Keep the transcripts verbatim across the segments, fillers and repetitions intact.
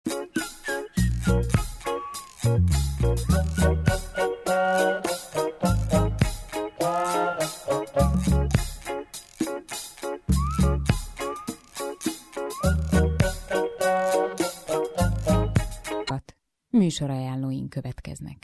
Műsorajánlóink következnek.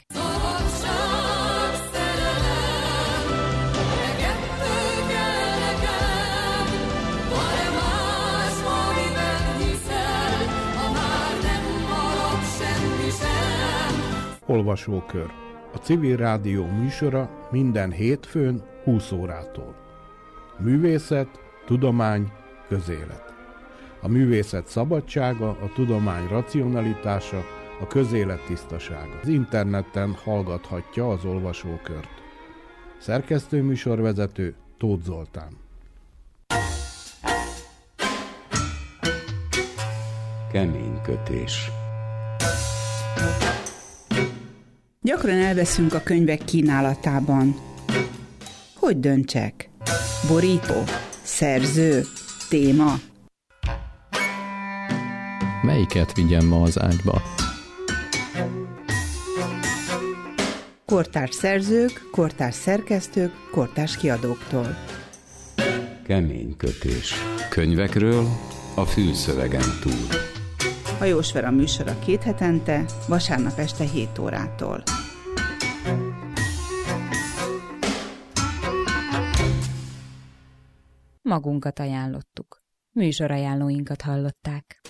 Olvasókör. A Civil Rádió műsora minden hétfőn húsz órától. Művészet, tudomány, közélet. A művészet szabadsága, a tudomány racionalitása, a közélet tisztasága. Az interneten hallgathatja az olvasókört. Szerkesztő műsorvezető Tóth Zoltán. Keménykötés. Gyakran elveszünk a könyvek kínálatában. Hogy döntsek? Borító? Szerző? Téma? Melyiket vigyem ma az ágyba? Kortárs szerzők, kortárs szerkesztők, kortárs kiadóktól. Keménykötés. Könyvekről a fülszövegen túl. Hajós Vera műsora két hetente, vasárnap este hét órától. Magunkat ajánlottuk. Műsorajánlóinkat hallották.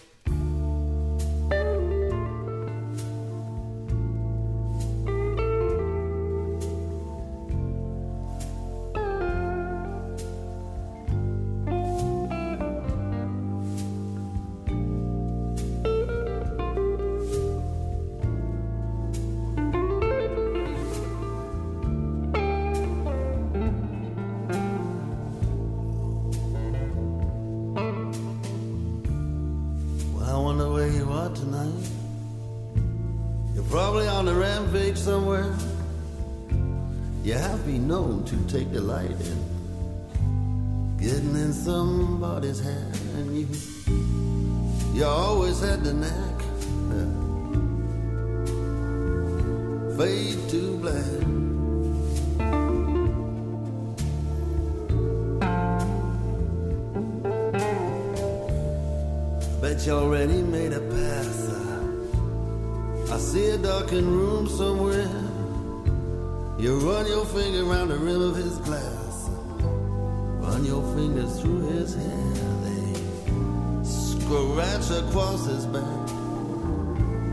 Somewhere you have been known to take delight in getting in somebody's hair, and you you always had the knack. Fade to black. Bet you already made a pass. I see a darkened room somewhere. You run your finger around the rim of his glass, run your fingers through his hair. They scratch across his back.